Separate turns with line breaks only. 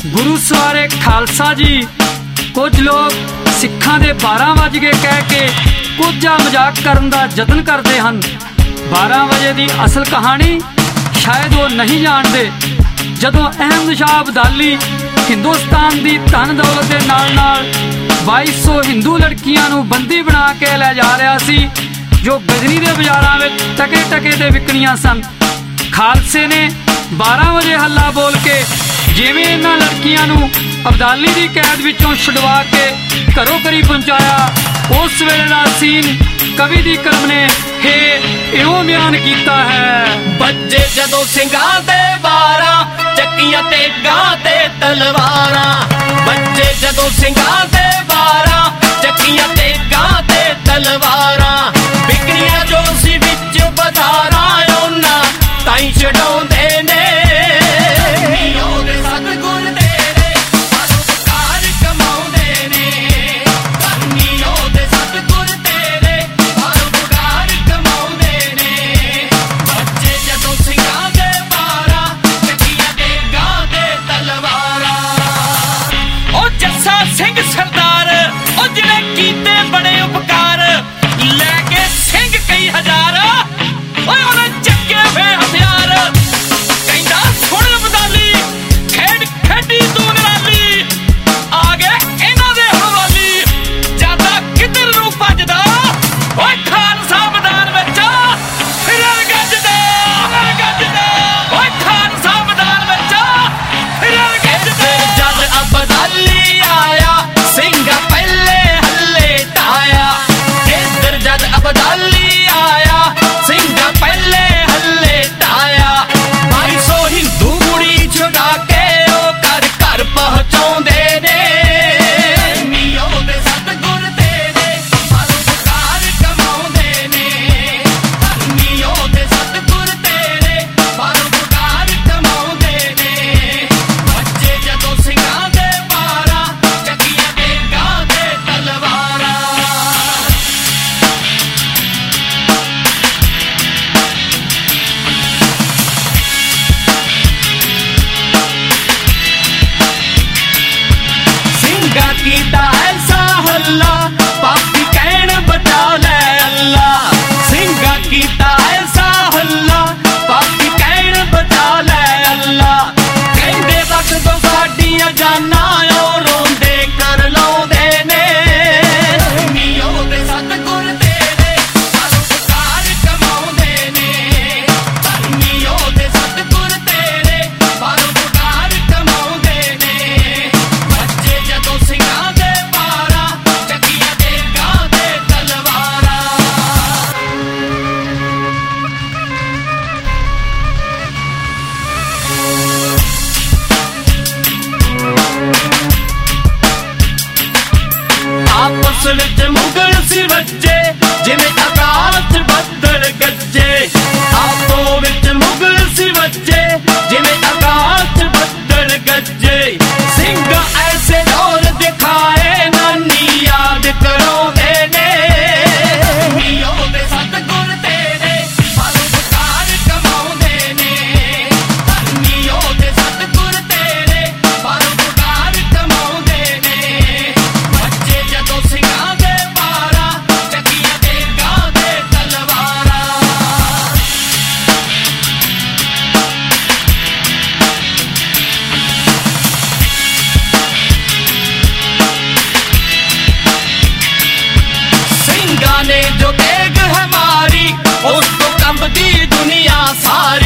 गुरु सवारे खालसा जी। कुछ लोग सिखां दे 12 वज गए कह के कुछ मजाक करन दा जतन करते हैं। 12 बजे की असल कहानी शायद वो नहीं जानते। जदों अहमद शाह अब्दाली हिंदुस्तान की धन दौलत के नाल 2200 हिंदू लड़कियां नूं बंदी बना के लै जा रहा सी, जो गजनी के बाजारां विच टके टके ते विकणियां सन। खालसे ने 12 बजे हल्ला बोल के जिवें इन्हां लड़कियां नूं अब्दाली की कैद विचों छुड़वा के घरों घरी पहुंचाया, उस वेले दा सीन कवि दी कलम ने हे इहों बयान कीता है।
बच्चे जदों ਸਿੰਘਾਂ ਦੇ 12 ਚੱਕੀਆਂ ਤੇ ਗਾਂ ਤੇ ਤਲਵਾਰਾਂ, बच्चे जदों ਸਿੰਘਾਂ ਦੇ 12 ਚੱਕੀਆਂ ਤੇ ਗਾਂ ਤੇ ਤਲਵਾਰਾਂ, ਵਿਕਰੀਆਂ ਜੋ ਸੀ ਵਿੱਚ ਬਾਜ਼ਾਰਾਂ ਉਹਨਾਂ ਤਾਈਂ ਛਡਾਉਂਦੇ ਨੇ। मुगल सी बच्चे जिवें आकाश बदल गज्जे, आपो विच मुगल सी बच्चे जिवें आकाश बदल गज्जे, सिंह ऐसे दौर दिखाए नानी याद कराउंदे ने। सतगुर तेरे परोपकार कमाउंदे ने, सतगुर तेरे परोपकार कमाउंदे ने। बच्चे जदों ਸਿੰਘਾਂ ਦੇ 12 ਚੱਕੀਆਂ ਤੇ ਗਾਂ ਤੇ ਤਲਵਾਰਾਂ, ਸਿੰਘਾਂ ने जो तेग है मारी उस तो कंबदी दुनिया सारी।